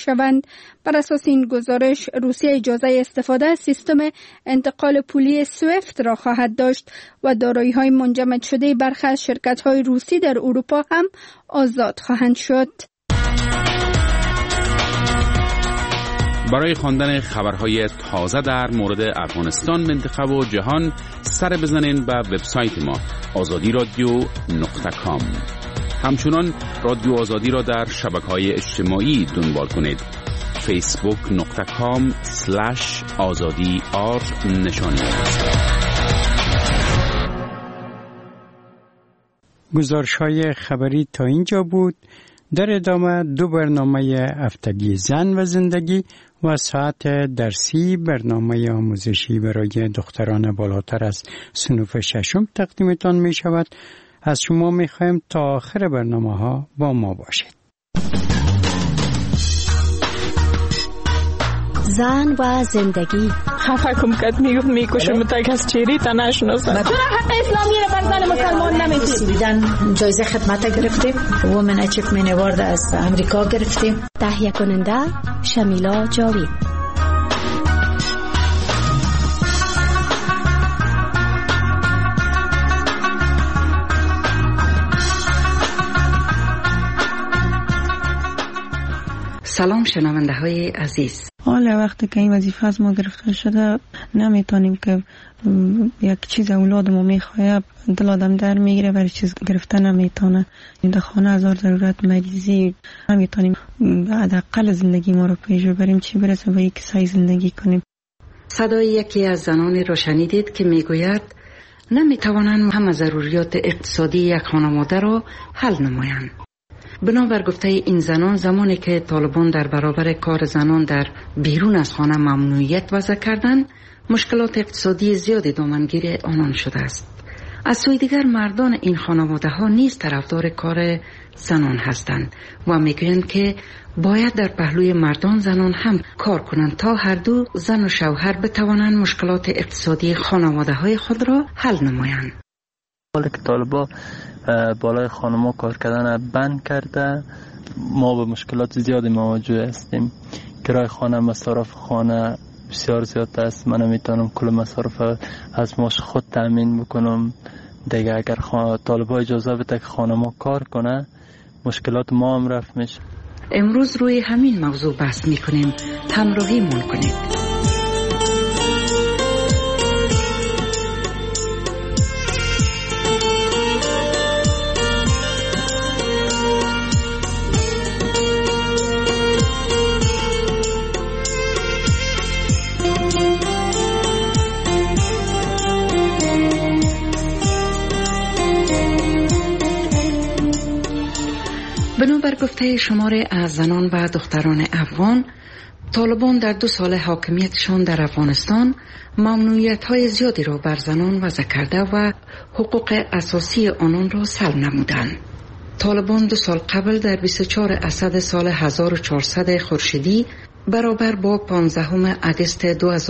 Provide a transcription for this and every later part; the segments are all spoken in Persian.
شوند. بر اساس این گزارش روسیه اجازه استفاده از سیستم انتقال پولی سویفت را خواهد داشت و دارایی‌های منجمد شده برخی از شرکت‌های روسی در اروپا هم آزاد خواهند شد. برای خواندن خبرهای تازه در مورد افغانستان، منطقه و جهان سر بزنین به وبسایت ما azadiradio.com. همچنان رادیو آزادی را در شبکه‌های اجتماعی دنبال کنید. facebook.com/azadi_r گزارش‌های خبری تا اینجا بود. در ادامه 2 برنامه هفتگی زن و زندگی و ساعت درسی برنامه آموزشی برای دختران بالاتر از صنف 6 تقدیمتان می شود. از شما می خواهیم تا آخر برنامه ها با ما باشید. زن و زندگی. خفه کم کد میکشم تا کس چیری تا نشناسم. چرا حق اسلامی را بر زن مسلمان نمیدید؟ بیدن جایزه خدمت گرفتیم. وومن اچیومنت اوارد از امریکا گرفتیم. تهیه کننده شمیلا جاوید. سلام شنونده های عزیز. حالا وقتی که این وظیفه از ما گرفته شده نمیتونیم که یک چیز اولادمو میخواه دل آدم در میگیره برای چیز گرفته نمیتونه. در خانه هزار ضرورت مریضی نمیتونیم حداقل زندگی ما رو پیش ببریم، چی برسه به یک سعی زندگی کنیم. صدای یکی از زنانی را شنیدید که میگوید نمیتوانند همه ضروریات اقتصادی یک خانواده را حل نمایند. بنابر گفته این زنان، زمانی که طالبان در برابر کار زنان در بیرون از خانه ممنوعیت وضع کردند، مشکلات اقتصادی زیادی دامنگیر آنان شده است. از سوی دیگر مردان این خانواده ها نیز طرفدار کار زنان هستند و میگویند که باید در پهلوی مردان زنان هم کار کنند تا هر دو زن و شوهر بتوانند مشکلات اقتصادی خانواده های خود را حل نمایند. حالا که طالبان بالای خانما کار کردن بند کرده، ما به مشکلات زیادی مواجه هستیم. کرای خانه، مصارف خانه بسیار زیاد است. من نمیتونم کل مصارف از ماش خود تامین بکنم. دیگه اگر طالبان اجازه بده که خانما کار کنه، مشکلات ما هم رفع میشه. امروز روی همین موضوع بحث میکنیم. همراهی مون کنید. بنابر گفته شماری از زنان و دختران افغان، طالبان در 2 سال حاکمیتشان در افغانستان ممنوعیت‌های زیادی را بر زنان وضع کرده و حقوق اساسی آنان را سلب نمودند. طالبان 2 سال قبل در 24 اسد سال 1400 خورشیدی برابر با 15 آگوست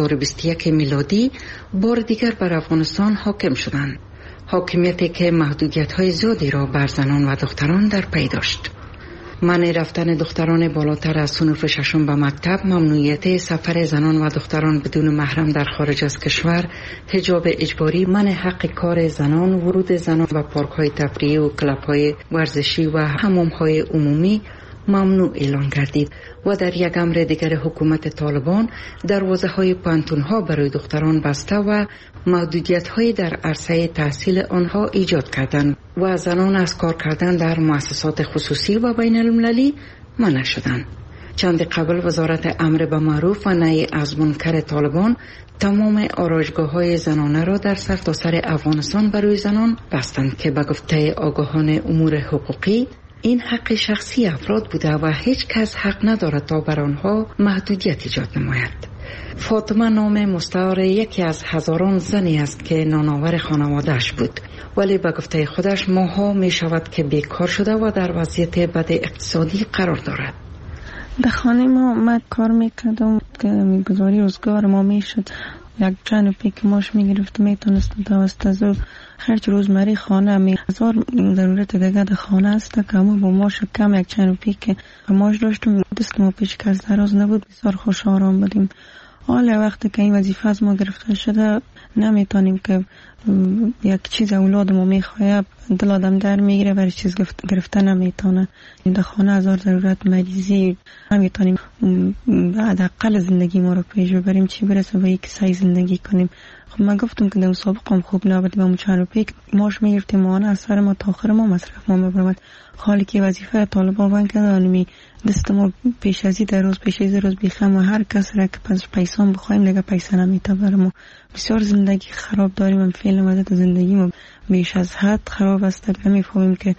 2021 میلادی بار دیگر بر افغانستان حاکم شدند. حاکمیتی که محدودیت‌های زیادی را بر زنان و دختران در پی داشت. منع رفتن دختران بالاتر از صنف 6 به مکتب، ممنوعیت سفر زنان و دختران بدون محرم در خارج از کشور، حجاب اجباری، منع حق کار زنان، ورود زنان و پارک‌های تفریحی و کلب‌های ورزشی و حمام‌های عمومی ممنوع اعلان گردید و در یک امر دیگر حکومت طالبان دروازه‌های پانتون‌ها برای دختران بسته و محدودیت‌های در عرصه تحصیل آنها ایجاد کردند و زنان از کار کردن در مؤسسات خصوصی و بین المللی منع شدند. چند قبل وزارت امر به معروف و نهی از منکر طالبان تمام آرایشگاه‌های زنانه را در سرتاسر افغانستان برای زنان بستند که به گفته آگاهان امور حقوقی این حق شخصی افراد بوده و هیچ کس حق ندارد تا بر آنها محدودیت ایجاد نماید. فاطمه نام مستعار یکی از هزاران زنی است که نانآور خانواده‌اش بود، ولی به گفته خودش ماها می شود که بیکار شده و در وضعیت بد اقتصادی قرار دارد. در خانه ما کار میکردم که میگذاری روزگار ما میشد یک چند پیک ماش میگرفت میتونستم توسط از هرچی روزمره خانه هزار ضرورت دیگه در خانه است که ما با ماش کم یک چند پیک ماش داشتم. دست ما پیش که از دراز نبود، بسیار خوش آرام بودیم. حالا وقتی که این وظیفه از ما گرفته شده نمیتونیم که یک چیز اولاد ما میخواه دل آدم در میگیره و چیز گرفته نمیتونه. این در خانه هزار ضرورت مریضی نمیتونیم حداقل زندگی ما رو پیش ببریم، چی برسه به یک سعی زندگی کنیم. خب من گفتم که در مسابقه هم خوب نبودیم، همون چند روپیه ماش میگرفتیم ماهانه از سر ما تا آخر ما مصرف ما میبرمد. حالی که وظیفه طالبا بند کرده دست ما پیش ازی در روز پیش ازی روز بیخم و هر کس را که پیسان بخوایم دیگه پیسه نمیته برم. بسیار زندگی خراب داریم. من فعلا وضعیت زندگی ما بیش از حد خراب است. نمیفهمیم که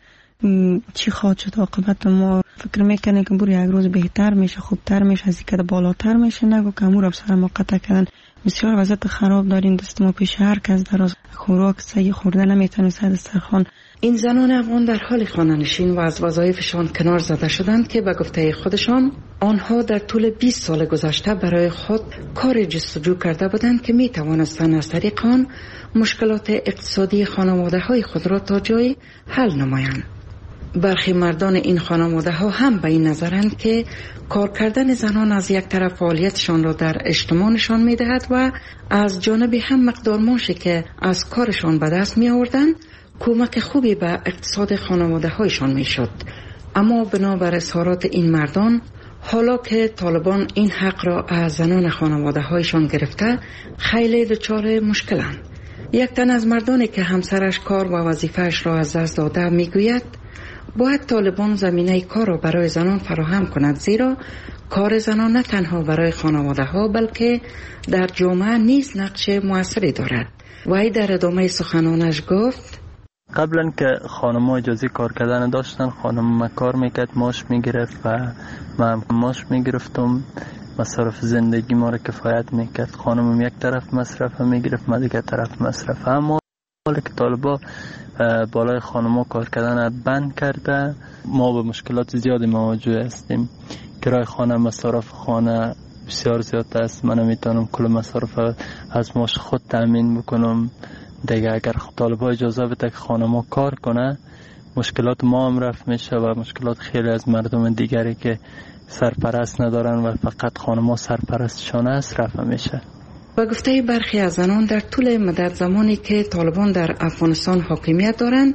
چی خواهد شد عاقبت. ما فکر میکنیم که بور یک روز بهتر میشه، خوبتر میشه، از اینکه بالاتر میشه، نگو که امور سر ما قطع کردن. بسیار وضعیت خراب داریم. دست ما پیش هر کس در از خوراک صحیح خورده نمیتونه سر دسترخوان. این زنان افغان در حال خانه‌نشین و از وظایفشان کنار زده شدند که به گفته خودشان آنها در طول 20 سال گذشته برای خود کار جستجو کرده بودند که می توانستند از طریق آن مشکلات اقتصادی خانواده‌های خود را تا جایی حل نمایند. برخی مردان این خانواده ها هم به این نظرند که کار کردن زنان از یک طرف فعالیتشان را در اجتماع نشان می دهد و از جانب هم مقدار معاشی که از کارشان به دست می آوردند کمک خوبی به اقتصاد خانواده هایشان می شد. اما بنابر اظهارات این مردان، حالا که طالبان این حق را از زنان خانواده هایشان گرفته خیلی دچار مشکلند. یک تن از مردانی که همسرش کار و وظیفهش را از دست داده می گوید باید طالبان زمینه کار را برای زنان فراهم کند، زیرا کار زنان نه تنها برای خانواده ها بلکه در جامعه نیز نقش موثری دارد. وی در ادامه سخنانش گفت قبلا که خانم اجازه کار کردن داشتن، خانم کار میکرد، ماش میگرفت و من ماش میگرفتم، مصرف زندگی ما را کفایت میکرد. خانم یک طرف مصرف میگرفت، من دیگر طرف مصرف. اما حالا که طالبا بالای خانم کار کردن بند کرده ما به مشکلات زیادی مواجه هستیم. کرای خانه، مصارف خانه بسیار زیاد است. من نمیتونم کل مصارف از ماش خود تامین بکنم. دیگه اگر طالبا اجازه بده که خانم کار کنه مشکلات ما هم رفع میشه و مشکلات خیلی از مردم دیگری که سرپرست ندارن و فقط خانم سرپرستشان است رفع میشه. با گفته برخی از زنان در طول مدت زمانی که طالبان در افغانستان حاکمیت دارند،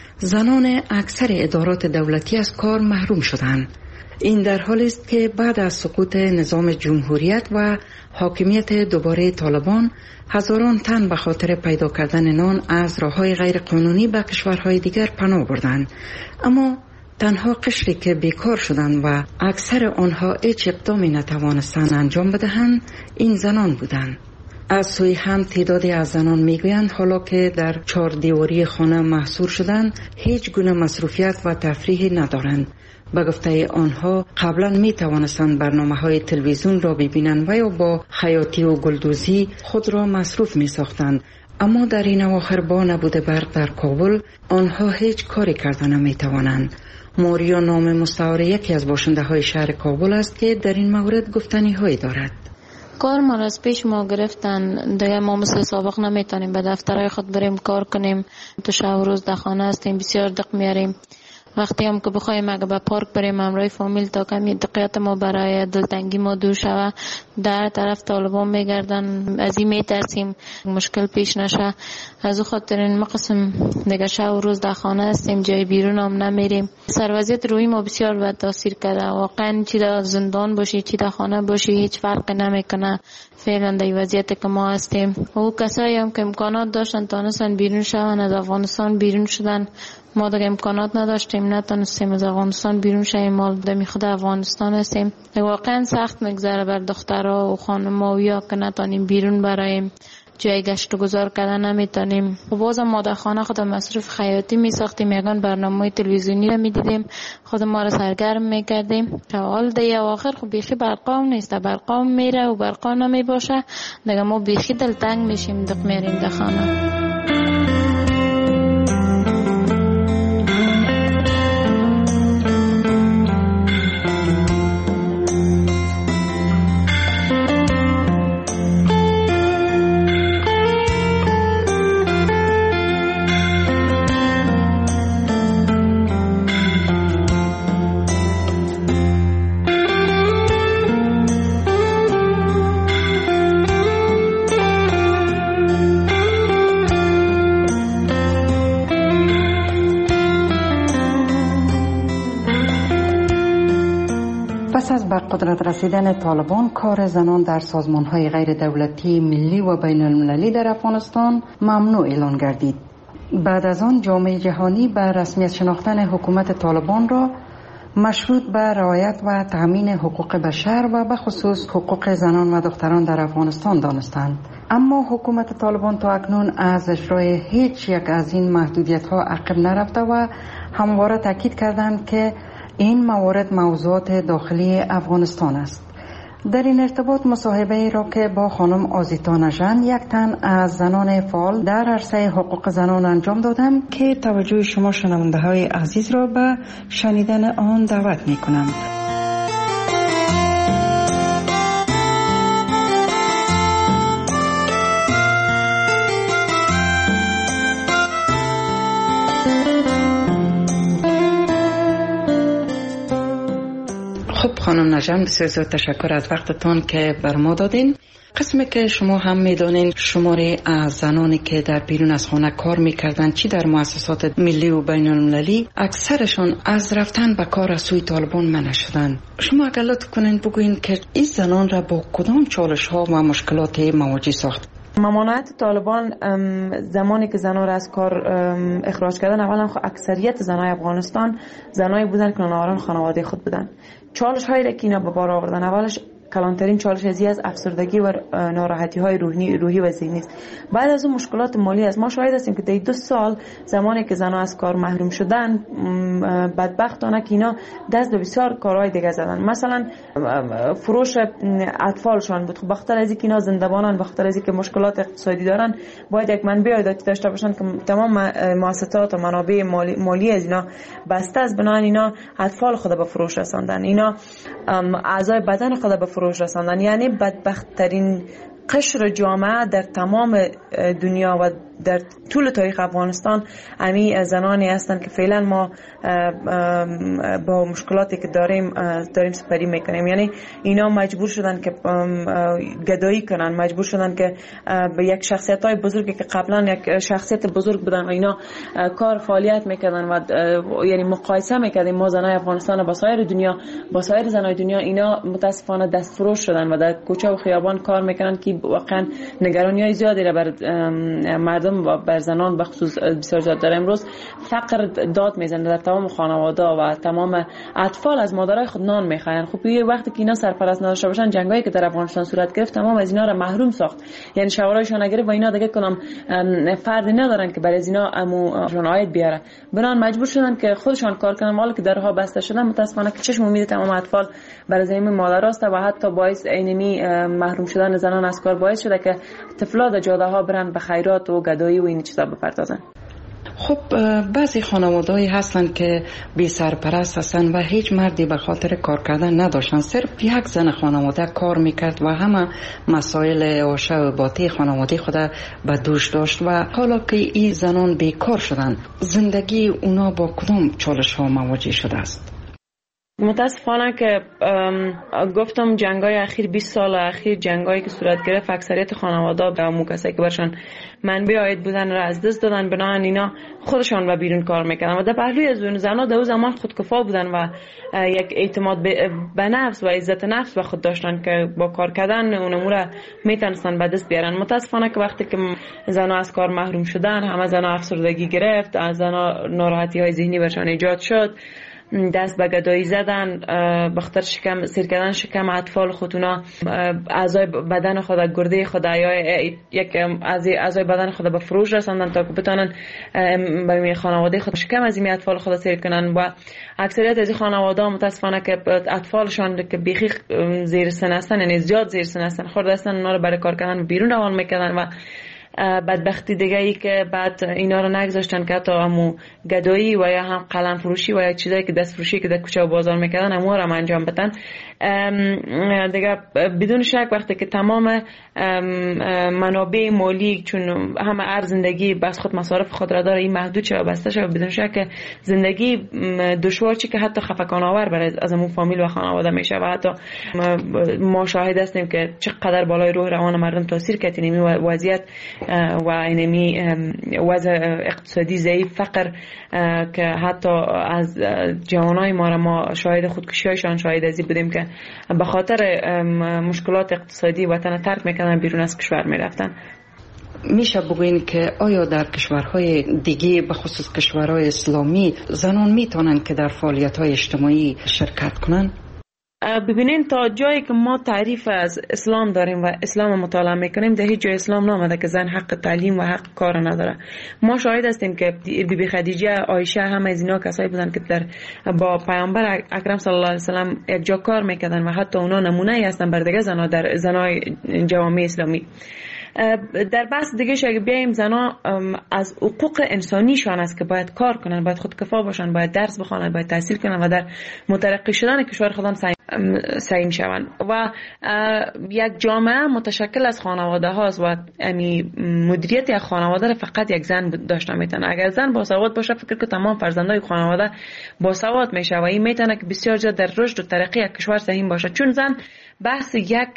زنان اکثر ادارات دولتی از کار محروم شدند. این در حالی است که بعد از سقوط نظام جمهوریت و حاکمیت دوباره طالبان، هزاران تن به خاطر پیدا کردن نان از راه‌های غیر قانونی به کشورهای دیگر پناه بردند. اما تنها قشری که بیکار شدند و اکثر آنها هیچ اقدامی نتوانستند انجام بدهند این زنان بودند. از سوی هم تعدادی از زنان میگویند حالا که در 4 دیواری خانه محصور شدند هیچ گونه مصروفیت و تفریحی ندارند. به گفته آنها قبلا می توانستند برنامه‌های تلویزیون را ببینند و یا با خیاطی و گلدوزی خود را مصروف می ساختند. اما در این اواخر با نبوده برق در کابل آنها هیچ کاری کردن نمی توانند. موریا نام مستعار یکی از باشنده های شهر کابل است که در این مورد گفتنی هایی دارد. کار ما از پیش ما گرفتن، دیگه ما مثل سابق نمیتونیم به دفترهای خود بریم کار کنیم. تو شب و روز در خانه هستیم، بسیار دق میاریم. وقتی هم که بخوایم اگه به پارک بریم همراه فامیل تا کمی دقیقت ما برای دلتنگی ما دور شوه، در طرف طالبان میگردن، از این میترسیم مشکل پیش نشه. از او خاطر این مقسم دیگه شب و روز در خانه هستیم، جای بیرون هم نمیریم. سروازیت روی ما بسیار بد تاثیر کرده. واقعا چی در زندان باشی چی در خانه باشی هیچ فرق نمیکنه. فعلا در وضعیت که ما هستیم. او کسایی هم که امکانات داشتن تانستن بیرون شون، از افغانستان بیرون شدن. ما دیگه امکانات نداشتیم، نتونستیم از افغانستان بیرون شویم. ما دمی خود افغانستان هستیم. واقعا سخت میگذره بر دخترها و خانم‌ها که نتونیم بیرون برایم، جای گشت و گذار کردن نمیتونیم. بازم ما در خانه خود مصرف خیاطی میساختیم، یگان برنامه تلویزیونی رو میدیدیم، خود ما رو سرگرم میکردیم. حال دیگه آخر خب بیخی برقام نیست، برقام میره و برقام نمیباشه، دیگه ما بیخی دلتنگ میشیم، دق میریم در خانه. قدرت رسیدن طالبان کار زنان در سازمان‌های غیر دولتی ملی و بین المللی در افغانستان ممنوع اعلان گردید. بعد از آن جامعه جهانی به رسمیت شناختن حکومت طالبان را مشروط به رعایت و تأمین حقوق بشر و به خصوص حقوق زنان و دختران در افغانستان دانستند. اما حکومت طالبان تا اکنون از اجرای هیچ یک از این محدودیت‌ها عقب نرفته و همواره تاکید کردند که این موارد موضوعات داخلی افغانستان است. در این ارتباط مصاحبه را که با خانم آزیتا نژند، یک تن از زنان فعال در عرصه حقوق زنان انجام دادم که توجه شما شنونده های عزیز را به شنیدن آن دعوت می کنم. خب خانم نژند، بسیار زیاد تشکر از وقتتان که بر ما دادین. قسمی که شما هم میدانین شماره از زنانی که در بیرون از خانه کار میکردن چی در مؤسسات ملی و بین المللی، اکثرشان از رفتن به کار از سوی طالبان منع شدن. شما اگر لطف کنین بگوین که این زنان را با کدام چالش ها و مشکلات مواجه ساخت؟ ممانعت طالبان زمانی که زنان را از کار اخراج کردن، اولا اکثریت زنای افغانستان زنایی بودن که ناآرام خانواده خود بودن. چالش هایی که اینا به بار آوردن، اولش کلانترین چالش از افسردگی و ناراحتی های روحی و ذهنی است. بعد از اون مشکلات مالی است. ما شاهد هستیم که در 2 سال زمانی که زنان از کار محروم شدن، بدبختانه که اینا دست به بسیار کارهای دیگه زدن. مثلا فروش اطفالشان بود. خب بخاطر از اینکه اینا زنده‌بانن، بخاطر از اینکه مشکلات اقتصادی دارن، باید یک منبع عایداتی داشته باشن که تمام مؤسسات و منابع مالی از اینا بسته است. بنابراین اینا اطفال خود به فروش رساندن، اینا اعضای بدن خود به فروش رساندن. یعنی بدبخت‌ترین قشر جامعه در تمام دنیا و در طول تاریخ افغانستان امی زنانی هستند که فعلا ما با مشکلاتی که داریم سپری میکنیم. یعنی اینا مجبور شدن که گدایی کنن، مجبور شدن که به یک شخصیت های بزرگی که قبلا یک شخصیت بزرگ بودن و اینا کار فعالیت میکردن و یعنی مقایسه میکردیم ما زنای افغانستان با سایر دنیا، با سایر زنای دنیا، اینا متاسفانه دستفروش شدن و در کوچه و خیابان کار میکنن که واقعا نگرانی های زیادی را بر مردم و بر زنان بخصوص بسیار زیاد داره. امروز فقر داد میزنه در تمام خانواده و تمام اطفال از مادرای خود نان میخواین. خب یه وقتی که اینا سرپرست نداشته باشن، جنگایی که در افغانستان صورت گرفت تمام از اینا را محروم ساخت. یعنی شوارایشون اگر و اینا دیگه کنم فردی ندارن که برای از اینا اموشون عاید بیاره، بنان مجبور شدن که خودشان کار کنن. مال که درها بسته شدن، متاسفانه که چشم امید تمام اطفال برای زمین مادراست و حتی باعث اینمی محروم شدن زنان از کار باعث شده که طفلا در جاده ها برن به خیرات و گدایی و این چیزا بپردازن. خب بعضی خانواده‌ای هستن که بی سرپرست هستن و هیچ مردی به خاطر کار کردن نداشتن، صرف یک زن خانواده کار میکرد و همه مسائل عاشه و باطی خانواده خود به دوش داشت و حالا که این زنان بیکار شدن، زندگی اونا با کدام چالش ها مواجه شده است؟ متاسفانه که گفتم جنگای اخیر 20 سال اخیر جنگایی که صورت گرفت، اکثریت خانواده به همون کسایی که برشان منبع عاید بودن را از دست دادن. بنابراین اینا خودشان به بیرون کار میکردن و در پهلوی از اون زنها در اون زمان خودکفا بودن و یک اعتماد به نفس و عزت نفس به خود داشتن که با کار کردن اون امور میتونستن به دست بیارن. متاسفانه که وقتی که زنها از کار محروم شدن، همه زنها افسردگی گرفت، از زنها ناراحتی های ذهنی برشان ایجاد شد، دست به گدایی زدن، بخاطر شکم سیر کردن شکم اطفال خودونا، اعضای بدن خود، گرده خود یا یک اعضای بدن خود به فروش رساندن تا که بتونن برای خانواده خود شکم از این اطفال خود سیر کنن. و اکثریت از این خانواده متاسفانه که اطفالشان که بیخی زیر سن هستن، یعنی زیاد زیر سن هستن، خورده هستن، اونا رو برای کار کردن بیرون روان میکردن و بدبختی دیگه ای که بعد اینا رو نگذاشتن که حتی همو گدایی و یا هم قلم فروشی و یا چیزایی که دست فروشی که در کوچه و بازار میکردن همو رو انجام بدن. دیگه بدون شک وقتی که تمام منابع مالی، چون همه ارز زندگی بس خود مصارف خود را داره، این محدود شد و بسته شد، بدون شک زندگی دشوار چی که حتی خفقان آور برای از همون فامیل و خانواده میشه و حتی ما شاهد هستیم که چقدر بالای روح روان مردم تاثیر کرد این وضعیت و اینمی وضع اقتصادی ضعیف، فقر که حتی از جوانای ما شاهد خودکشی‌هایشان شاهد ازی بودیم که به خاطر مشکلات اقتصادی وطن ترک میکردن، بیرون از کشور میرفتن. میشه بگوین که آیا در کشورهای دیگه به خصوص کشورهای اسلامی زنان میتونن که در فعالیت‌های اجتماعی شرکت کنن؟ ببینین تا جایی که ما تعریف از اسلام داریم و اسلام مطالعه میکنیم، در هیچ جای اسلام نامده که زن حق تعلیم و حق کار نداره. ما شاهد هستیم که بیبی خدیجه، عایشه، همه از اینا کسایی بودن که با پیامبر اکرم صلی الله علیه و سلم یک جا کار میکردن و حتی اونا نمونه ای هستن بر دیگه زنا در زنای جوامع اسلامی. در بحث دیگه اگه بیایم، زنا از حقوق انسانیشان است که باید کار کنن، باید خودکفا باشن، باید درس بخونن، باید تحصیل کنن و در مترقی شدن کشور خودم سعی شوند. و یک جامعه متشکل از خانواده هاست و مدیریت یک خانواده را فقط یک زن داشته میتونه. اگر زن باسواد باشه، فکر که تمام فرزندای خانواده باسواد میشه و این میتونه که بسیار زیاد در رشد و ترقی یک کشور سهم باشه. چون زن بحث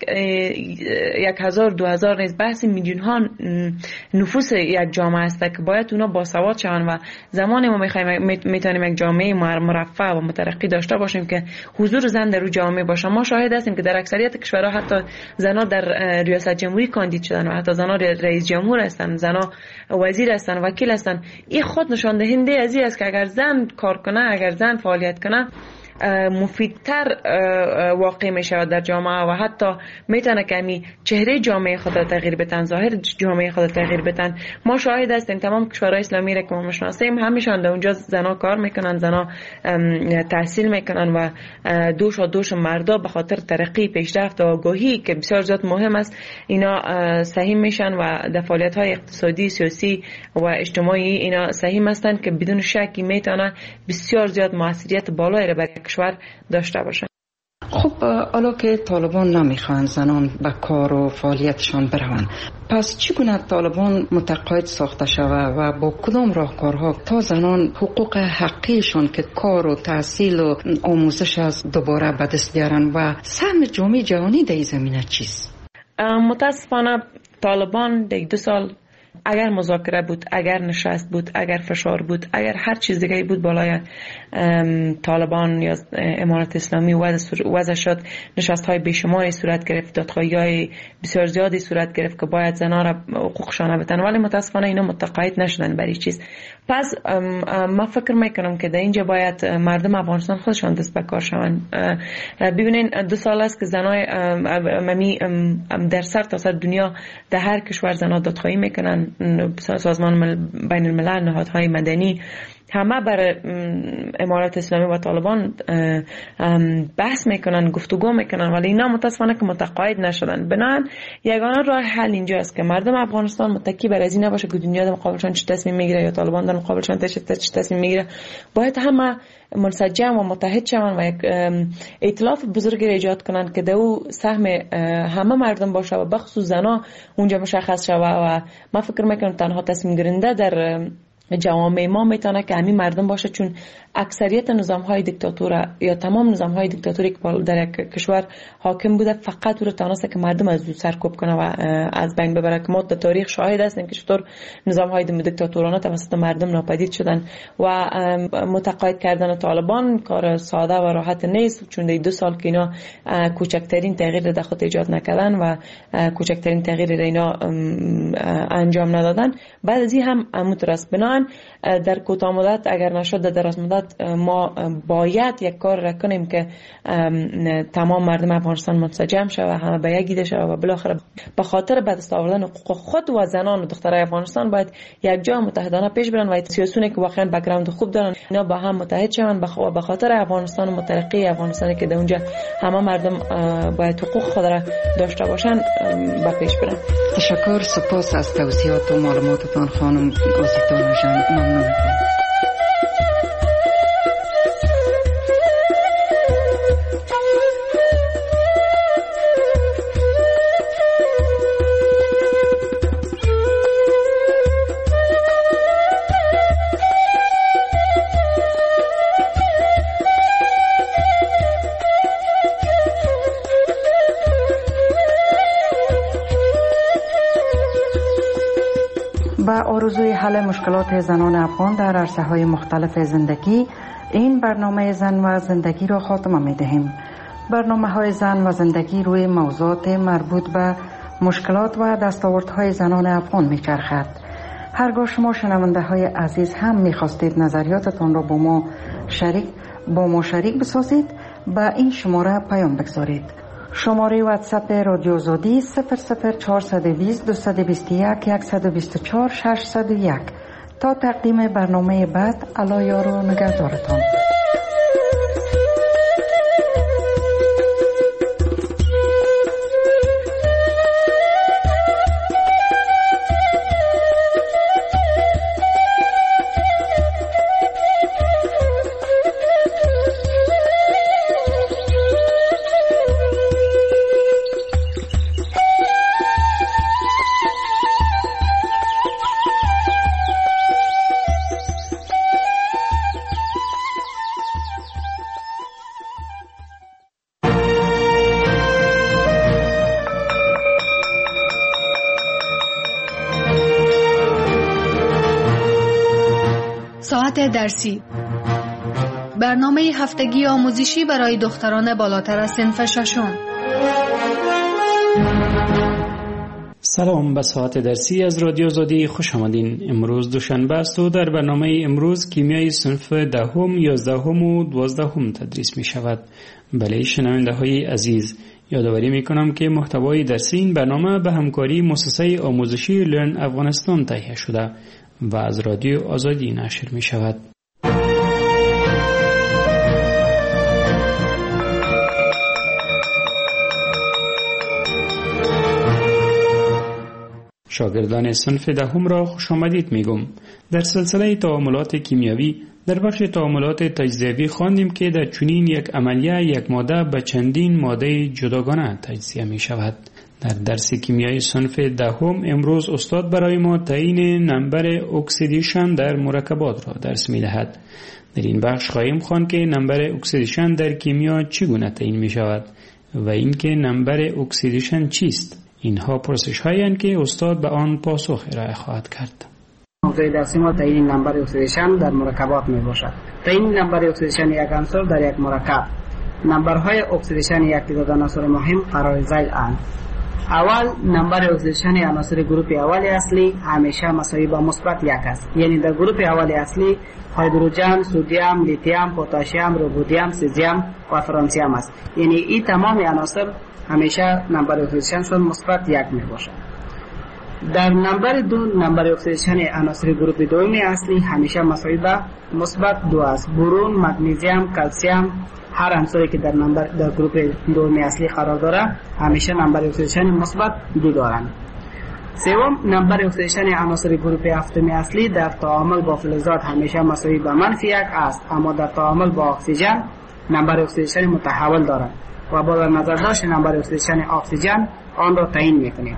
1000-2000 نیست، بحث میلیون ها نفوس یک جامعه است که باید اونا باسواد شوند و زمانی ما میتونیم یک جامعه مرفه و مترقی داشته باشیم که حضور زن در جامعه باشه. ما شاهد هستیم که در اکثریت کشورها حتی زنها در ریاست جمهوری کاندید شدن و حتی زنها رئیس جمهور هستن، زنها وزیر هستن، وکیل هستن. این خود نشان دهنده از این است که اگر زن کار کنه، اگر زن فعالیت کنه، مفیدتر واقع می شود در جامعه و حتی میتونه که چهره جامعه خود را تغییر بدن، ظاهر جامعه خود را تغییر بدن. ما شاهد هستیم تمام کشورهای اسلامی را که ما میشناسیم همیشان در اونجا زنا کار میکنن، زنا تحصیل میکنن و دوش مردا به خاطر ترقی، پیشرفت و آگاهی که بسیار زیاد مهم است، اینا سهم میشن و در فعالیت های اقتصادی، سیاسی و اجتماعی اینا سهم هستند که بدون شکی میتونه بسیار زیاد موثریت بالایی را برای کشور داشته باشه. خب حالا که طالبان نمیخوان زنان به کار و فعالیتشان بروند، پس چگونه طالبان متقاعد ساخته شود و با کدام راهکارها تا زنان حقوق حقیشان که کار و تحصیل و آموزش است دوباره به دست بیارن و سهم جامعه جهانی در این زمینه چیست؟ متاسفانه طالبان در 2 سال اگر مذاکره بود، اگر نشست بود، اگر فشار بود، اگر هر چیز دیگه بود بالای طالبان یا امارت اسلامی وضع شد، نشست های بیشماری صورت گرفت، دادخواهی های بسیار زیادی صورت گرفت که باید زنان را حقوقشان بدن، ولی متاسفانه اینا متقاعد نشدن برای چیز. پس ما فکر میکنم که در اینجا باید مردم افغانستان خودشان دست به کار شوند. ببینین 2 سال است که زنای در سر تا سر دنیا در هر کشور زنها دادخواهی میکنن، سازمان بین الملل، نهادهای مدنی همه بر امارت اسلامی و طالبان بحث میکنن، گفتگو میکنن، ولی اینا متاسفانه که متقاعد نشدن. بنابراین یگانه راه حل اینجا است که مردم افغانستان متکی بر از این نباشه که دنیا در مقابلشان چه تصمیم میگیره یا طالبان در مقابلشان چه تصمیم میگیره. باید همه منسجم و متحد شوند و یک ائتلاف بزرگی را ایجاد کنند که دو سهم همه مردم باشه و بخصوص زنا اونجا مشخص شود و ما فکر میکنم تنها تصمیم گیرنده در جوامع ما میتونه که همین مردم باشه، چون اکثریت نظام‌های دیکتاتوری یا تمام نظام‌های دیکتاتوری که در یک کشور حاکم بوده فقط او تونسته که مردم از او سرکوب کنه و از بین ببره. که ما در تاریخ شاهد هستیم که چطور نظام‌های دیکتاتورانه توسط مردم ناپدید شدن و متقاعد کردن طالبان کار ساده و راحت نیست، چون در 2 سال که اینا کوچکترین تغییر در خود ایجاد نکردن و کوچکترین تغییر اینا انجام ندادن. بعد از این هم مترس بنان در کوتاه مدت اگر نشد در دراز مدت ما باید یک کار را کنیم که تمام مردم افغانستان منسجم شود و همه به یک دیده شود و بالاخره به خاطر به دست آوردن حقوق خود و زنان و دخترای افغانستان باید یک جا متحدانه پیش برن و سیاسیونی که واقعا بک‌گراند خوب دارن اینا با هم متحد شوند و به خاطر افغانستان مترقی، افغانستانی که در اونجا همه مردم باید حقوق خود را داشته باشن به پیش برن. تشکر، سپاس از توضیحات و معلوماتتان خانم آزیتا جان. ممنون. آرزوی حل مشکلات زنان افغان در عرصه‌های مختلف زندگی، این برنامه زن و زندگی را خاتمه می‌دهیم. برنامه‌های زن و زندگی روی موضوعات مربوط به مشکلات و دستاوردهای زنان افغان می‌چرخد. هرگاه شما شنونده های عزیز هم می‌خواستید نظریاتتان را با ما شریک بسازید، به این شماره پیام بگذارید. شماره واتساپ رادیو آزادی 00420 221 124 601. تا تقدیم برنامه بعد، الله یار و نگهدارتان. درسی، برنامه هفتگی آموزشی برای دختران بالاتر از صنف ششم. سلام، به ساعت درسی از رادیو آزادی خوش آمدین. امروز دوشنبه است و در برنامه امروز کیمیای صنف 10ام، 11ام و 12ام تدریس می شود. بله شنونده های عزیز، یادآوری می کنم که محتوای درسی این برنامه به همکاری مؤسسه آموزشی لرن افغانستان تهیه شده و از رادیو آزادی نشر می شود. شاگردان صنف 10م را خوش آمدید میگم. در سلسله تعاملات کیمیایی در بخش تعاملات تجزیوی خواندیم که در چنین یک عملیه یک ماده به چندین ماده جداگانه تجزیه می شود. در درس کیمیای صنف 10م امروز استاد برای ما تعیین نمبر اکسیدیشن در مرکبات را درس می دهد. در این بخش خواهیم خواند که نمبر اکسیدیشن در کیمیا چگونه تعیین می شود و اینکه نمبر اکسیدیشن چیست. اینها پرسش هایی هستند که استاد به آن پاسخ ارائه خواهد کرد. موضوع درسی ما تعیین نمبر اکسیدیشن در مرکبات می باشد. تعیین نمبر اکسیدیشن یک عنصر در یک مرکب. نمبرهای اکسیدیشن یک تعداد عناصر مهم قرار ذیل اند. اول نمبر اکسیدیشن عناصر گروپ اول اصلی همیشه مساوی با مثبت 1 است. یعنی در گروپ اول اصلی هیدروژن، سدیم، لیتیوم، پتاسیم، رودیم، سزیم و فرانسیم است. یعنی این تمام عناصر همیشه نمبر اکسیدیشنشون مثبت 1 می باشد. در نمبر 2 نمبر اکسیدیشن عناصر گروپ دوم اصلی همیشه مساوی با مثبت 2 است. برون، مگنیزیم، کلسیم، هر عنصری که در گروپ دوم اصلی قرار داره همیشه نمبر اکسیدیشن مثبت 2 دارند. سوم نمبر اکسیدیشن عناصر گروپ هفتم اصلی در تعامل با فلزات همیشه مساوی با -1 است، اما در تعامل با اکسیژن نمبر اکسیدیشن متحول دارد و با نظر داشت نمبر اکسیدیشن اکسیژن آن را تعیین می‌کنیم.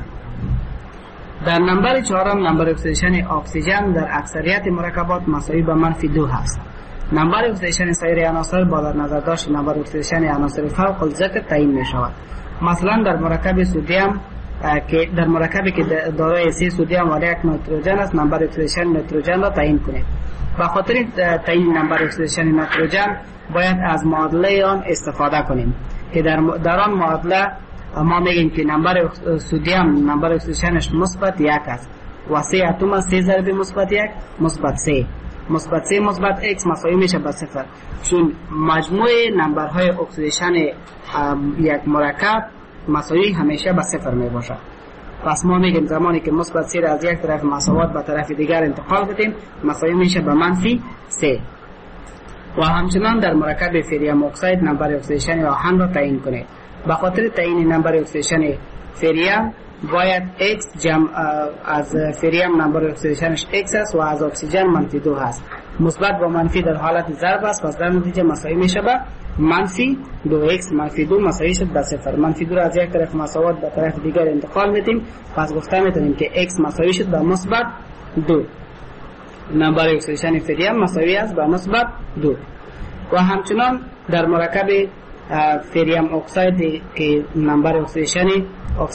در نمبر 4 نمبر اکسیدیشن اکسیژن در اکثریت مرکبات مساوی با -2 است. نمبر اکسیدیشن سایر عناصر با در نظر داشت نمبر اکسیدیشن عناصر فوق الذکر تعیین می شود. مثلا در مرکب سدیم در مرکبی که دارای 3 سدیم و 1 نیتروژن است نمبر اکسیدیشن نیتروژن را تعیین کنید. به خاطر تعیین نمبر اکسیدیشن نیتروژن باید از معادله آن استفاده کنیم که در آن معادله ما میگیم که نمبر سدیم نمبر اکسیدیشنش مثبت 1 است و 3 اتم 3 ضرب مثبت 1 مثبت 3 مثبت 3 مثبت x مساوی میشه با 0. چون مجموع نمبرهای اکسیدیشن یک مرکب مساوی همیشه با 0 می باشد. پس ما میگیم زمانی که مثبت 3 را از یک طرف مساوات به طرف دیگر انتقال بدیم مساوی میشه با -3. و همچنان در مرکب فریم اکساید نمبر اکسیدیشن آهن را تعیین کنید. به خاطر تعیین نمبر اکسیدیشن فریم باید x جمع از فریم نمبر اکسیدیشنش x است و از اکسیژن -2 است. مثبت با منفی در حالت ضرب است، پس در نتیجه مساوی میشه با -2x -2 مساوی شد با 0. -2 را از یک طرف مساوات به طرف دیگر انتقال میدیم، پس گفته میتونیم که x مساوی شد با -2. نمبر اکسیدیشن فریم مساوی است با -2. و همچنان در مرکب فریم اکساید که نمبر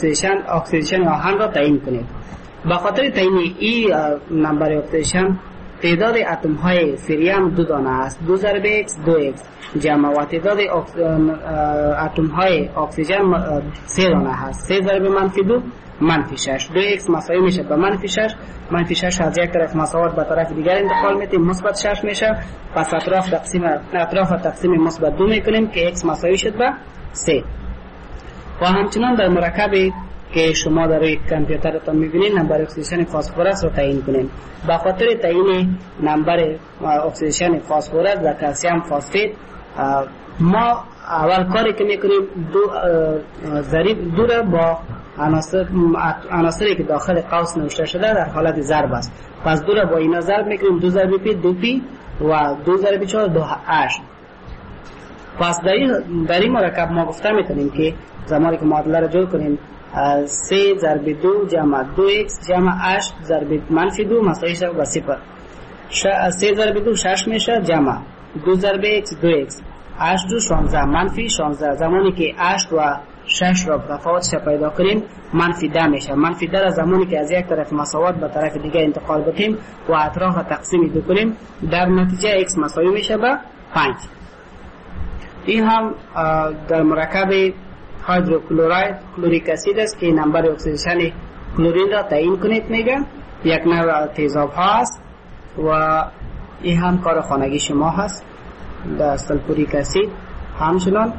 اکسیدیشن آهن را تعیین کنید. به خاطر تعیین این نمبر اکسیدیشن تعداد اتم های سریم 2 دانه است. 2 ضرب x 2x جمع و تعداد اتم های اکسیژن 3 دانه هست. 3 ضرب -2 -6. 2x مساوی میشه به -6. -6 از یک طرف مساوات به طرف دیگر انتقال میتیم، مثبت 6 میشه. پس اطراف تقسیم مثبت 2 میکنیم که x مساوی شد به 3. و همچنان در مرکبی که شما در روی کامپیوترتان میبینید نمبر اکسیدیشن فسفرس رو تعیین کنیم. به خاطر تعیین نمبر اکسیدیشن فسفرس و کلسیم فسفید ما اول کاری که میکنیم دو را با عناصری که داخل قوس نوشته شده در حالت ضرب است. پس 2 را با اینا ضرب میکنیم. 2 ضرب پی 2p و 2 ضرب 4 2h. پس در این مرکب ما گفته میتونیم که زمانی که معادله را جور کنیم 3 ضرب 2 جمع 2x جمع h ضرب -2 مساوی شد به 0. 3 ضرب 2 6 میشه جمع 2 ضرب x 2x 8 2 16 منفی 16. زمانی که 8 و 6 را تفاوتش پیدا کنیم -10 میشه. -10 را زمانی که از یک طرف مساوات به طرف دیگه انتقال بدیم و اطراف تقسیم 2 کنیم در نتیجه x مساوی میشه به 5. این هم در مرکب هیدروکلوراید کلوریک اسید است که نمبر اکسیدیشن کلورین را تعیین کنید میگه. یک نوع تیزاب ها است و این هم کار خانگی شما هست. در سلفوریک اسید همچنان.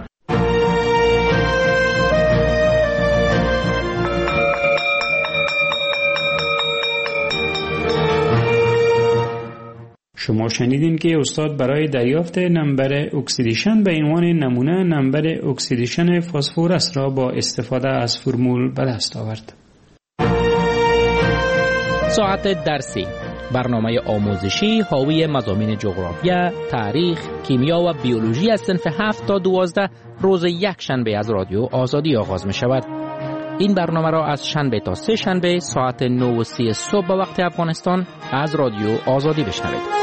شما شنیدین که استاد برای دریافت نمبر اکسیدیشن به عنوان نمونه نمبر اکسیدیشن فسفرس را با استفاده از فرمول به دست آورد. ساعت درسی، برنامه آموزشی حاوی مضامین جغرافیا، تاریخ، کیمیا و بیولوژی از صنف 7 تا 12 روز یک شنبه از رادیو آزادی آغاز می شود. این برنامه را از شنبه تا 3 شنبه ساعت 9:30 صبح به وقت افغانستان از رادیو آزادی بشنوید.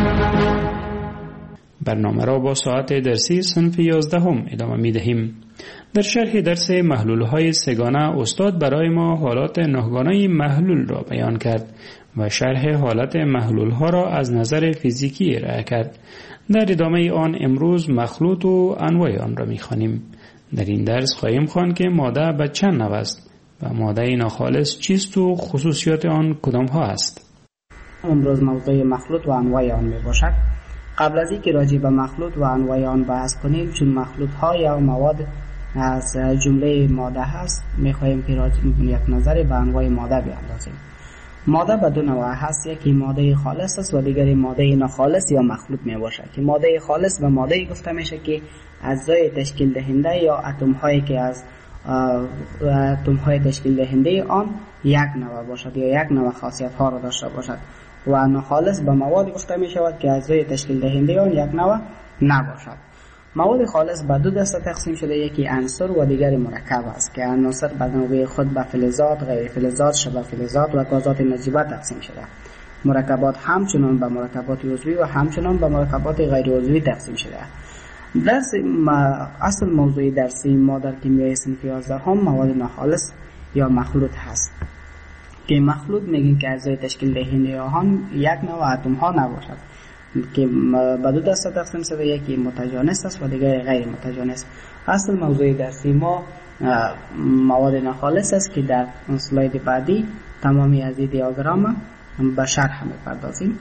برنامه را با ساعت درسی صنف 11 ادامه می دهیم. در شرح درس محلول های سگانه استاد برای ما حالات ناگهانی محلول را بیان کرد و شرح حالت محلول ها را از نظر فیزیکی ارائه کرد. در ادامه آن امروز مخلوط و انواع آن را می خوانیم. در این درس خواهیم خواند که ماده به چند نوع است و ماده ناخالص چیست و خصوصیات آن کدام ها است. امروز موضوع مخلوط و انواع آن می باشد. قبل از اینکه راجع به مخلوط و انواع آن بحث کنیم، چون مخلوط ها یا مواد از جمله ماده هست، می خواهیم که یک نظر به انواع ماده بیاندازیم. ماده به 2 نوع هست، یکی ماده خالص است و دیگری ماده ناخالص یا مخلوط می باشد. که ماده خالص به ماده گفته میشه که اجزای تشکیل دهنده یا اتم هایی که از اتم های تشکیل دهنده آن یک نوع باشد یا یک نوع خاصیت ها را داشته باشد. و ناخالص به مواد گفته می شود که اجزای تشکیل دهنده آن یک نوع نباشد. مواد خالص به 2 دسته تقسیم شده، یکی عنصر و دیگری مرکب است که عناصر به نوبه خود به فلزات، غیر فلزات، شبه فلزات و گازات نجیبه تقسیم شده. مرکبات همچنان به مرکبات عضوی و همچنان به مرکبات غیر عضوی تقسیم شده. درس اصل موضوع درسی ما در کیمیای صنف 11 هم مواد ناخالص یا مخلوط هست که مخلوط میگیم که اجزای تشکیل دهنده آن یک نوع اتم ها نباشد که به 2 دسته تقسیم شده، یکی متجانس است و دیگری غیر متجانس. اصل موضوع درسی ما مواد ناخالص است که در اسلاید بعدی تمامی از این دیاگرام به شرح می‌پردازیم.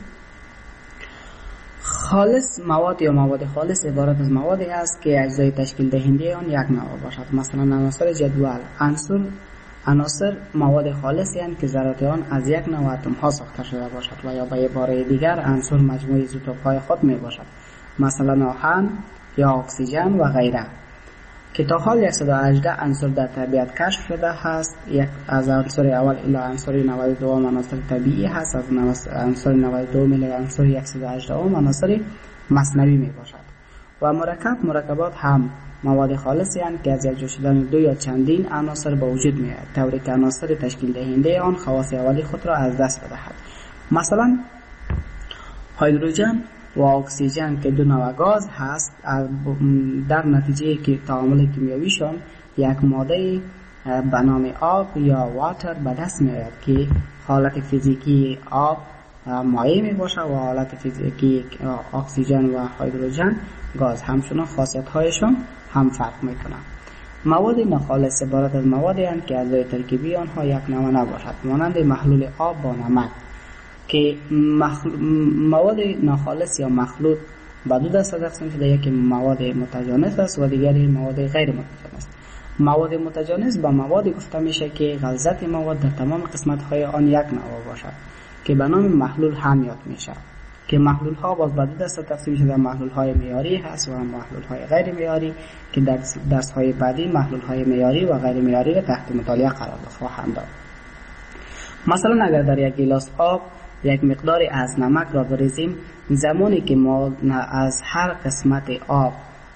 خالص مواد یا مواد خالص عبارت از موادی است که اجزای تشکیل دهنده آن یک نوع باشد. مثلا عناصر جدول عناصر مواد خالصی هستند که ذرات آن از یک نوع اتم ها ساخته شده باشد و یا به عباره دیگر عنصر مجموعه ایزوتوپ های خود می باشد، مثلا آهن یا اکسیژن و غیره، که تا حال 118 عنصر در طبیعت کشف شده هست. یک از عنصر اول الی عنصر 92 عناصر طبیعی هست، از عنصر 92 الی عنصر 118 عناصر مصنوعی می باشد. و مرکبات هم مواد خالصی هستند که از یک جا شدن 2 یا چندین عناصر به وجود می آید، طوری که عناصر تشکیل دهنده آن خواص اولی خود را از دست بدهد. مثلا هیدروژن و اکسیژن که 2 نوع گاز هست، در نتیجه که تعامل کیمیاییشان یک ماده به نام آب یا واتر به دست می آید که حالت فیزیکی آب مایع می باشه و حالت فیزیکی اکسیژن و هیدروژن گاز همچنان خاصیت هایشان هم فرق می کنند. مواد ناخالص عبارت از موادی هستند که اجزای ترکیبی آنها یک نوع نباشد، مانند محلول آب با نمک که مواد ناخالص یا مخلوط به دو دسته تقسیم شده، یکی مواد متجانس است و دیگری مواد غیر متجانس. مواد متجانس به مواد گفته میشه که غلظت مواد در تمام قسمت های آن یک نوع باشد که به نام محلول هم یاد میشه، که محلول ها باز به دو دسته تقسیم شده، محلول های معیاری هست و محلول های غیر معیاری که در درس های بعدی محلول های معیاری و غیر معیاری را تحت مطالعه قرار خواهند داد. مثلا اگر در یک گیلاس آب یک مقداری از نمک را بریزیم، زمانی که ما از هر قسمت آب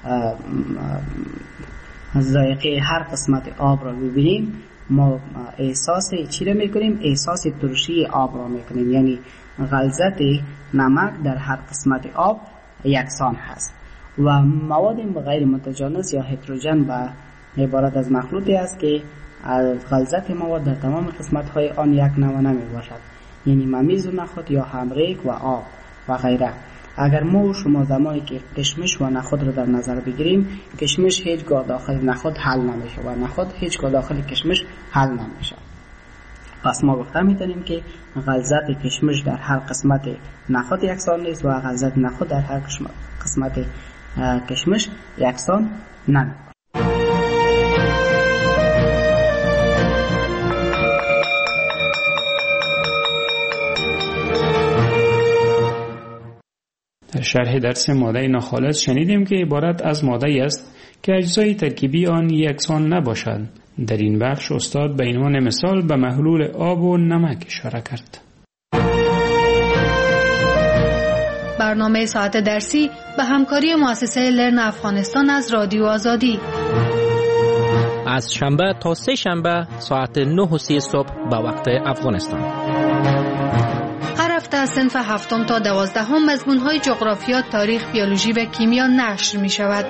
ذائقه هر قسمت آب را ببینیم، ما احساس چی را میکنیم؟ احساس ترشی آب را میکنیم، یعنی غلظت نمک در هر قسمت آب یکسان هست. و مواد غیر متجانس یا هتروژن به عبارت از مخلوطی است که غلظت مواد در تمام قسمت های آن یک نوع نمی باشد، یعنی ممیز و نخود یا همریک و آب و غیره. اگر ما و شما زمانی که کشمش و نخود را در نظر بگیریم، کشمش هیچگاه داخل نخود حل نمیشه و نخود هیچگاه داخل کشمش حل نمیشه. پس ما گفته میتونیم که غلظت کشمش در هر قسمت نخود یکسان نیست و غلظت نخود در هر قسمت کشمش یکسان نمیشه. در شرح درس ماده ناخالص شنیدیم که عبارت از ماده‌ای است که اجزای ترکیبی آن یکسان نباشد. در این بخش استاد به عنوان مثال به محلول آب و نمک اشاره کرد. برنامه ساعت درسی به همکاری مؤسسه لرن افغانستان از رادیو آزادی از شنبه تا سه شنبه ساعت 9:30 صبح به وقت افغانستان. هر هفته از صنف 7 تا 12 مضمون‌های جغرافیا، تاریخ، بیولوژی و کیمیا نشر می‌شود.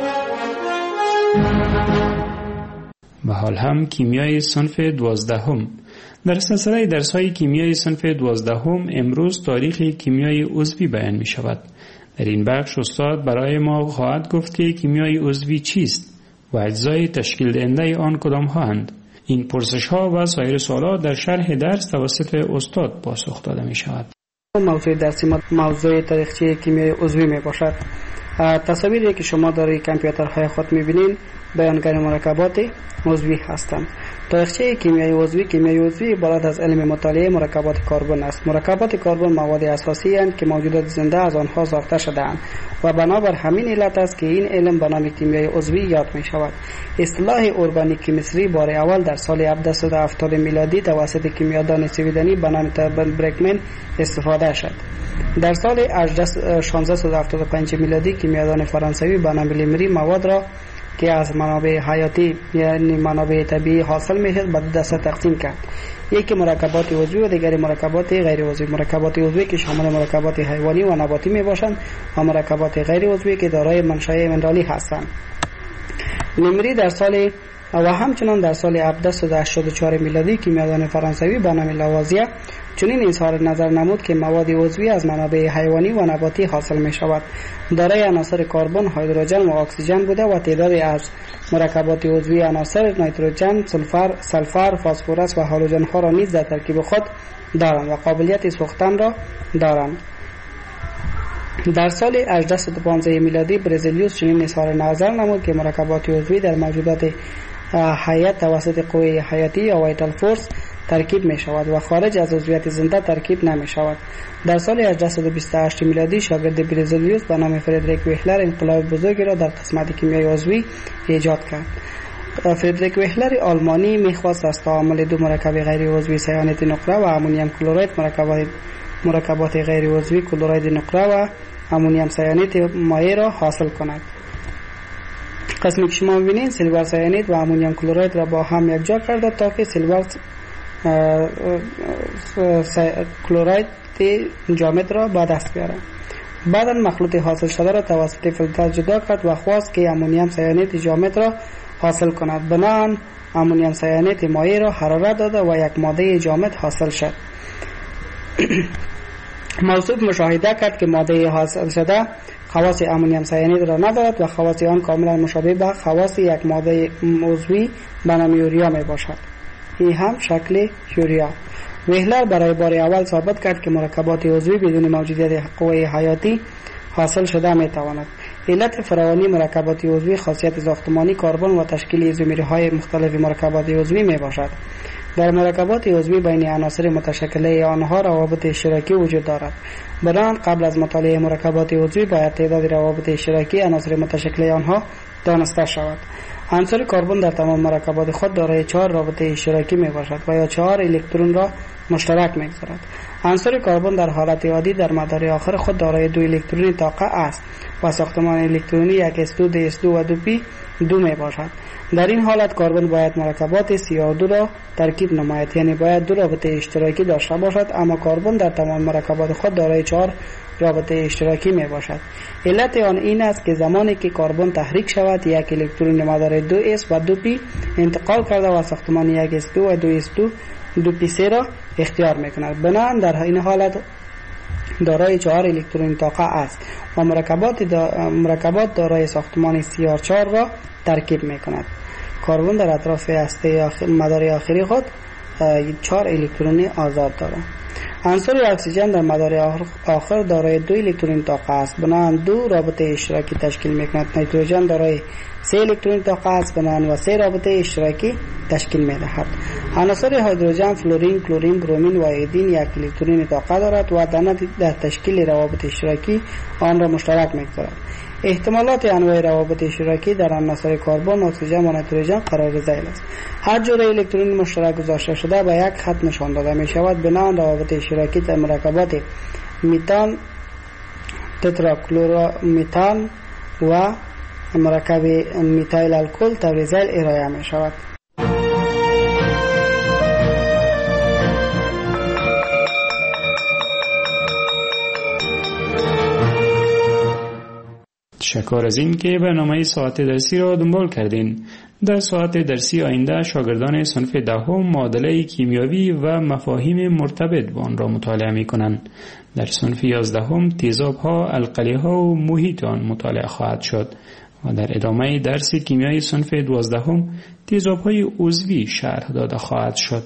و حال هم کیمیای صنف 12. در سلسله درس‌های کیمیای صنف 12 امروز تاریخ کیمیای عضوی بیان می‌شود. در این بخش استاد برای ما خواهد گفت که کیمیای عضوی چیست و اجزای تشکیل دهنده آن کدام هستند. این پرسش‌ها و سایر سوالات در شرح درس توسط استاد پاسخ داده می‌شود. موضوع درسی ما موضوع تاریخچه کیمیای عضوی میباشد. تصاویری که شما در کامپیوترهای خود میبینید بیانگر مرکبات عضوی هستند. تاریخچه کیمیای عضوی عبارت از علم مطالعه مرکبات کربن است. مرکبات کربن مواد اساسی اند که موجودات زنده از آنها ساخته شده‌اند و بنابر همین علت است که این علم به نام کیمیای عضوی یاد می شود. اصطلاح ارگانیک کیمستری بار اول در سال 1770 میلادی توسط کیمیادان سویدنی به نام برکمن استفاده شد. در سال 1675 میلادی کیمیادان فرانسوی به نام لیمری مواد را که از منابع حیاتی یعنی منابع طبیعی حاصل میشد به دو دسته تقسیم کرد. یکی مرکبات عضوی و دیگری مرکبات غیر عضوی. مرکبات عضوی که شامل مرکبات حیوانی و نباتی میباشند و مرکبات غیر عضوی که دارای منشأ منرالی هستند. لیمری در سال و همچنان در سال 1784 میلادی کیمیادان فرانسوی به نام لاوازیه چنین اظهار نظر نمود که مواد عضوی از منابع حیوانی و نباتی حاصل می شود. دارای عناصر کربن، هیدروژن و اکسیژن بوده و تعدادی از مرکبات عضوی عناصر نیتروژن، سلفر، فسفرس و هالوژن ها را نیز در ترکیب خود دارند و قابلیت سوختن را دارند. در سال 1815 میلادی برزیلیوس چنین اظهار نظر نمود که مرکبات عضوی در موجودات حیات توسط قوه حیاتی یا وایتال فورس ترکیب می شود و خارج از عضویت زنده ترکیب نمی شود. در سال 1828 میلادی شاگرد برزیلیوس به نام فردریک ویهلر انقلاب بزرگی را در قسمت کیمیای عضوی ایجاد کرد. فردریک ویهلر آلمانی می‌خواست از تعامل دو مرکب غیر عضوی سیانت نقره و امونیم کلراید مرکبات غیر عضوی کلراید نقره و امونیم سیانت مایع را حاصل کند. قسمی که شما می‌بینید سیلور سیانید و امونیم کلراید را با هم یکجا کرده تا که سیلور کلراید جامد را به دست بیارد. بعدا مخلوط حاصل شده را توسط فیلتر جدا کرد و خواست که امونیم سیانید جامد را حاصل کند. بنابراین امونیم سیانید مایع را حرارت داده و یک ماده جامد حاصل شد. موصوف مشاهده کرد که ماده حاصل شده خواص امونیم سیانید را ندارد و خواص آن کاملا مشابه به خواص یک ماده عضوی به نام یوریا می باشد. این هم شکل یوریا. وهلر برای بار اول ثابت کرد که مرکبات عضوی بدون موجودیت قوه حیاتی حاصل شده می تواند. علت فراوانی مرکبات عضوی خاصیت ساختمانی کربن و تشکیل ایزومرهای مختلف مرکبات عضوی می باشد. در مرکبات عضوی بین عناصر متشکله آنها روابط اشتراکی وجود دارد. بنابراین قبل از مطالعه مرکبات عضوی باید تعداد روابط اشتراکی عناصر متشکله آنها دانسته شود. عنصر کربن در تمام مرکبات خود دارای 4 رابطه اشتراکی می باشد و یا 4 الکترون را مشترک می‌گذارد. عنصر کربن در حالت عادی در مدار آخر خود دارای 2 الکترون طاقه است و ساختمان الکترونی 1s2 2s2 و 2p2 می باشد. در این حالت کربن باید مرکبات CH2 را ترکیب نماید، یعنی باید 2 رابطه اشتراکی داشته باشد، اما کربن در تمام مرکبات خود دارای 4 رابطه اشتراکی می باشد. علت آن این است که زمانی که کربن تحریک شود یک الکترون مدار 2s و 2p انتقال کرده و ساختمان 1s2 و 2s2 2p3 را اختیار می کند. بنابراین در این حالت دارای 4 الکترون طاقه است و مرکبات دارای ساختمان CR4 را ترکیب می کند. کربن در اطراف هسته مدار آخری خود 4 الکترون آزاد دارد. عنصر اکسیژن در مدار آخر دارای 2 الکترون طاقه است، بنابراین 2 رابطه اشتراکی تشکیل می کند. نیتروژن دارای 3 الکترون طاقه است، بنابراین و 3 رابطه اشتراکی تشکیل می دهد. عناصر هیدروژن فلورین، کلورین، برومین و ایودین 1 الکترون طاقه دارد و در تشکیل روابط اشتراکی آن را مشترک می گذارد. احتمالات انواع روابط اشتراکی در عناصر کربن، اکسیژن و نیتروژن قرار ذیل است. هر جور الکترون مشترک گذاشته شده به یک خط نشان داده می شود. بنابراین روابط اشتراکی در مرکبات میتان، تتراکلورمیتان و مرکب میتایل الکل طور ذیل ارائه می شود. تشکر از این که برنامه ساعت درسی را دنبال کردین. در ساعت درسی آینده شاگردان صنف دهم معادله کیمیاوی و مفاهیم مرتبط با آن را مطالعه می کنند. در صنف 11 تیزاب ها، القلی ها و محیط آن مطالعه خواهد شد و در ادامه درس کیمیای صنف 12 تیزاب های عضوی شرح داده خواهد شد.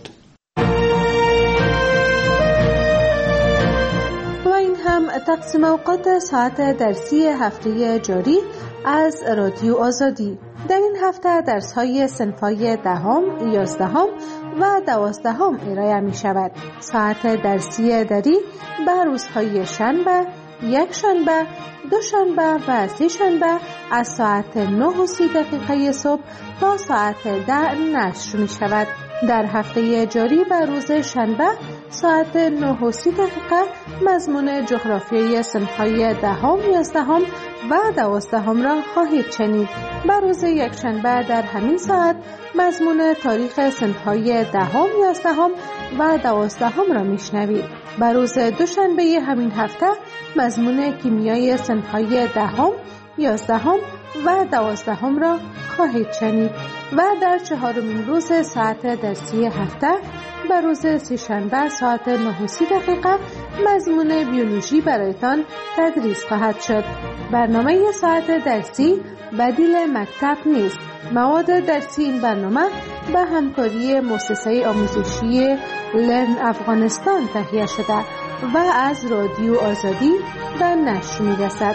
تقسیم اوقات ساعت درسی هفته جاری از رادیو آزادی. در این هفته درس‌های صنف‌های 10، 11 و 12 ارائه می‌شود. ساعت درسی دری به روزهای شنبه، یک شنبه، دو شنبه و سه شنبه از ساعت 9:30 صبح تا ساعت 10 نشر می‌شود. در هفته جاری به روز شنبه ساعت 9:30 مضمون جغرافیای صنف‌های 10، 11 و 12 را خواهید شنید. به روز یکشنبه در همین ساعت مضمون تاریخ صنف‌های 10، 11 و 12 را میشنوید. به روز دوشنبه همین هفته مضمون کیمیای صنف‌های 10، 11 و 12 را خواهید شنید و در 4مین روز ساعت درسی هفته به روز سه‌شنبه ساعت 9:30 مضمون بیولوژی برایتان تدریس خواهد شد. برنامه ساعت درسی بدیل مکتب نیست. مواد درسی این برنامه به همکاری مؤسسه آموزشی لرن افغانستان تهیه شده و از رادیو آزادی به نشر می‌رسد.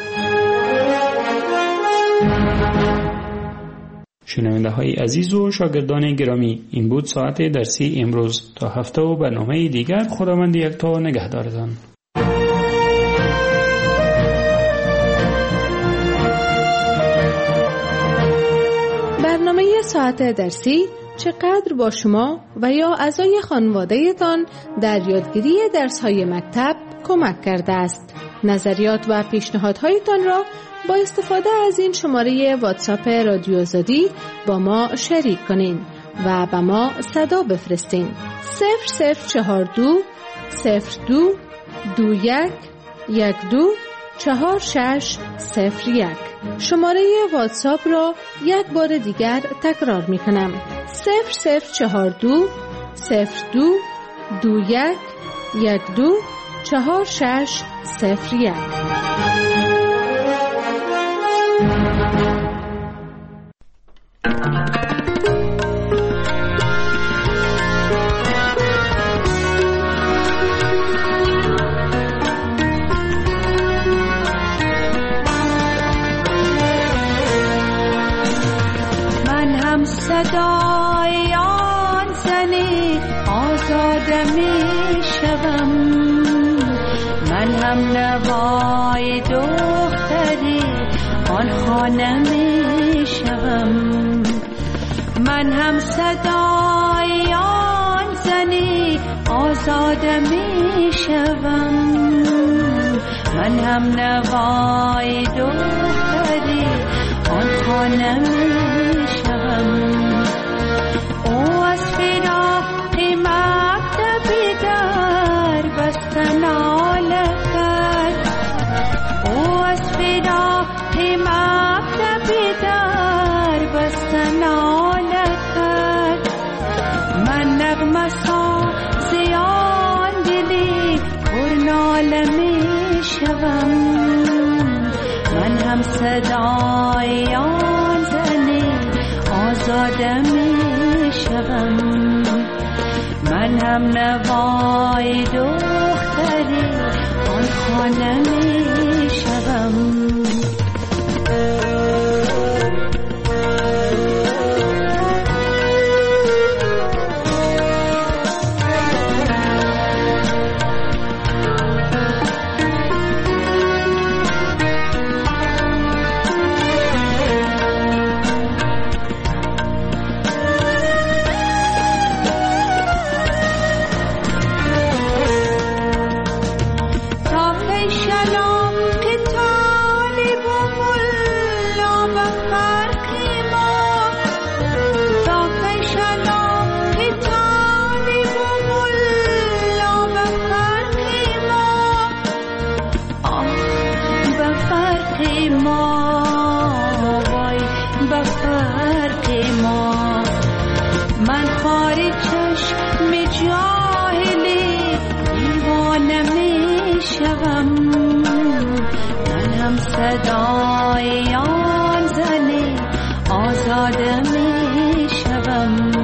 شنونده های عزیز و شاگردان گرامی، این بود ساعت درسی امروز. تا هفته و برنامه دیگر خداوند یکتا نگهدارتان. برنامه ساعت درسی چقدر با شما و یا اعضای خانواده‌تان در یادگیری درس‌های مکتب کمک کرده است. نظریات و پیشنهادهایتان را با استفاده از این شماره واتساپ رادیو آزادی با ما شریک کنین و به ما صدا بفرستین. 0042 02 21 12 4601. شماره واتساپ را یک بار دیگر تکرار می کنم. 0042 02 21 12 4601. صدای آن زنی آزاده می شوم، من هم نوای دختری آن خانه می شوم، من هم صدای آن زنی آزاده می شوم، من هم نوای دختری آن خانه می شوم. او از فراق مکتبی در بستن آله کرد، او از فراق مکتبی در بستن آله کرد، من نغمه سازی آن دلی پر ناله می شوم، من هم صدای آن زنی آزاده می شوم، من هم نوای دختری آن خانه می شوم. صدای آن زنی آزاده می شوم.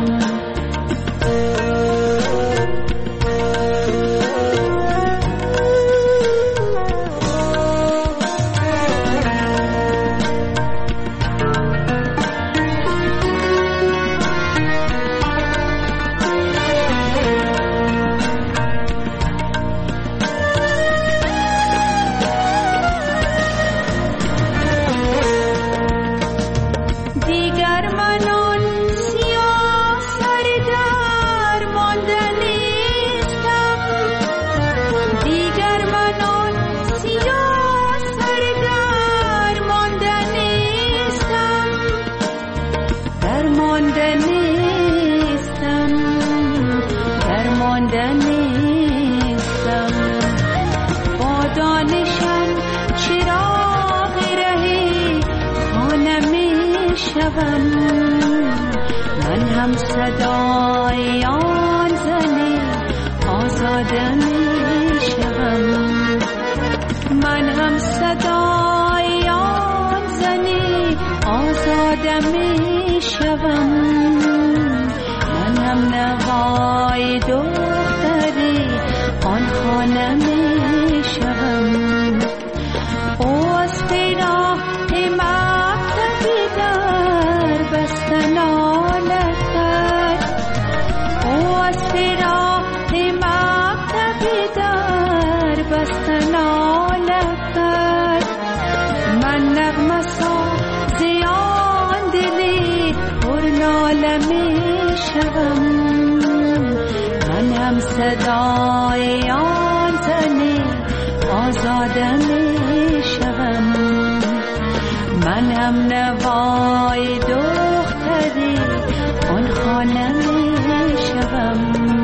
من هم صدای آن زنی آزاده می شوم، من هم صدای آن زنی آزاده می شوم، من هم نوای دختری آن خانه می شوم. او از فراق مکتبی در بستن آله کرد، او از فراق مکتبی در بستن آله کرد، من نغمه سازی آن دلی پر ناله می شوم، من هم صدای آن زنی آزاده می شوم، من هم نوای دختری آن خانه می شوم.